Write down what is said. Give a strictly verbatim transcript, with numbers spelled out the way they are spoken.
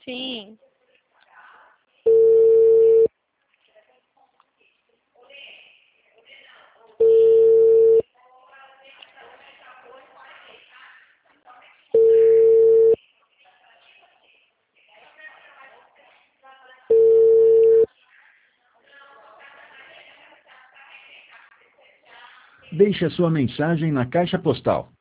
Sim. Deixe a sua mensagem na caixa postal